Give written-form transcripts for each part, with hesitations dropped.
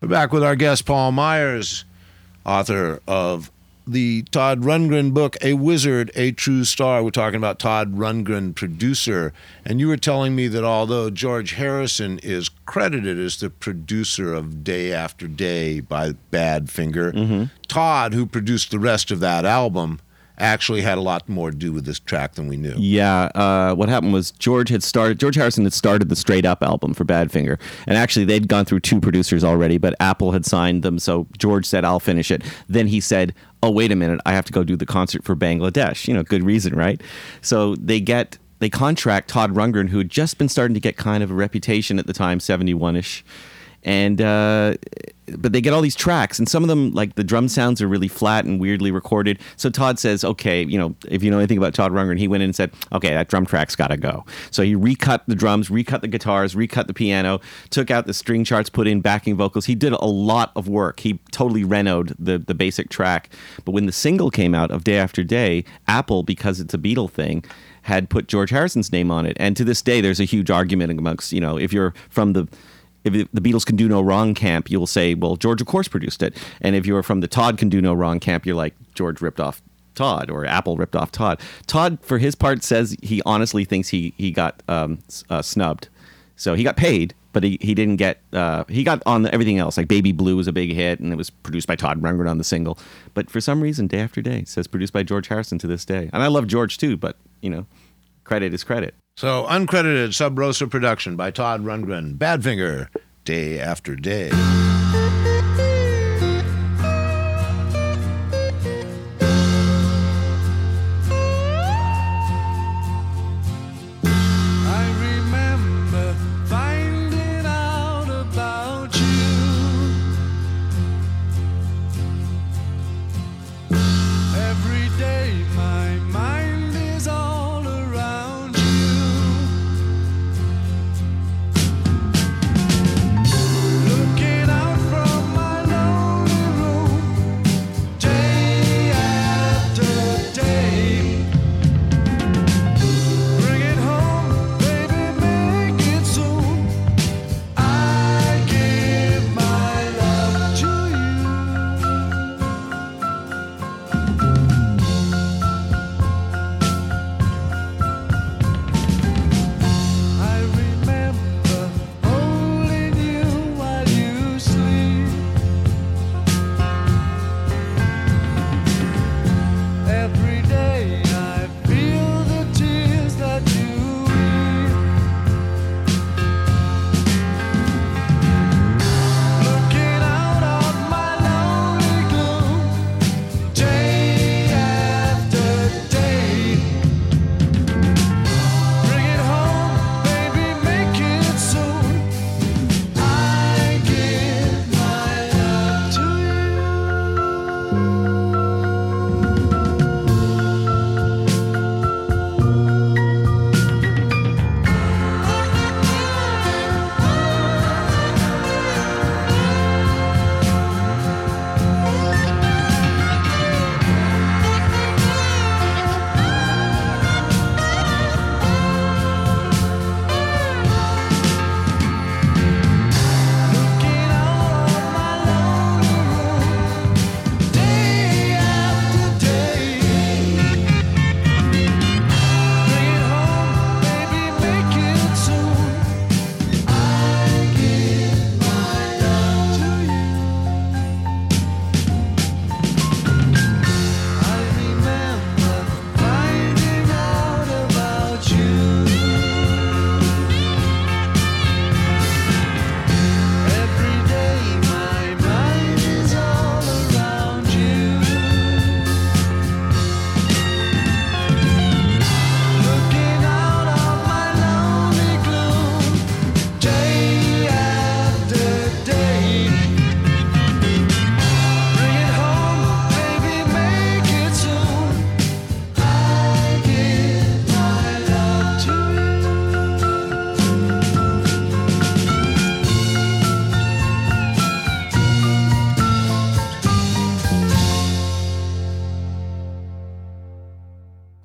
We're back with our guest, Paul Myers, author of the Todd Rundgren book, A Wizard, A True Star. We're talking about Todd Rundgren, producer. And you were telling me that although George Harrison is credited as the producer of Day After Day by Badfinger, Todd, who produced the rest of that album, actually had a lot more to do with this track than we knew. Yeah, what happened was George Harrison had started the Straight Up album for Badfinger, and actually they'd gone through 2 producers already, but Apple had signed them, so George said, I'll finish it. Then he said, oh, wait a minute, I have to go do the concert for Bangladesh. Good reason, right? So they contract Todd Rundgren, who had just been starting to get kind of a reputation at the time, 71-ish, and but they get all these tracks, and some of them, like the drum sounds are really flat and weirdly recorded. So Todd says, okay, if you know anything about Todd Rundgren, he went in and said, okay, that drum track's got to go. So he recut the drums, recut the guitars, recut the piano, took out the string charts, put in backing vocals. He did a lot of work. He totally renoed the basic track. But when the single came out of Day After Day, Apple, because it's a Beatle thing, had put George Harrison's name on it. And to this day, there's a huge argument amongst, if you're from if the Beatles Can Do No Wrong camp, you'll say, well, George, of course, produced it. And if you're from the Todd Can Do No Wrong camp, you're like, George ripped off Todd, or Apple ripped off Todd. Todd, for his part, says he honestly thinks he got snubbed. So he got paid, but he didn't get, he got on everything else. Like Baby Blue was a big hit, and it was produced by Todd Rundgren on the single. But for some reason, Day After Day says produced by George Harrison to this day. And I love George too, but, credit is credit. So, uncredited Sub Rosa production by Todd Rundgren, Badfinger, Day After Day. Looking out from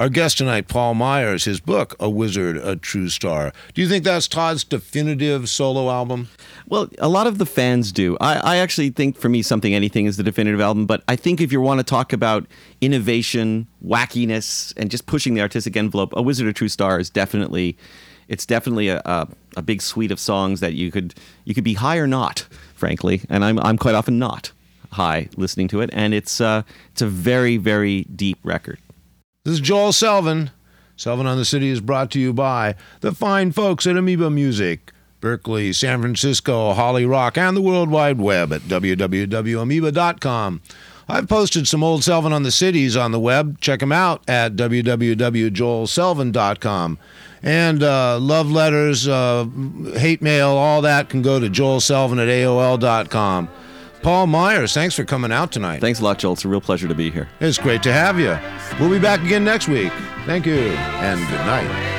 Our guest tonight, Paul Myers, his book, A Wizard, a True Star. Do you think that's Todd's definitive solo album? Well, a lot of the fans do. I actually think, for me, Something Anything is the definitive album. But I think if you want to talk about innovation, wackiness, and just pushing the artistic envelope, A Wizard, a True Star is definitely a big suite of songs that you could be high or not, frankly. And I'm quite often not high listening to it. And it's a very, very deep record. This is Joel Selvin. Selvin on the City is brought to you by the fine folks at Amoeba Music, Berkeley, San Francisco, Holly Rock, and the World Wide Web at www.amoeba.com. I've posted some old Selvin on the Cities on the web. Check them out at www.joelselvin.com. And love letters, hate mail, all that can go to joelselvin@aol.com. Paul Myers, thanks for coming out tonight. Thanks a lot, Joel. It's a real pleasure to be here. It's great to have you. We'll be back again next week. Thank you, and good night.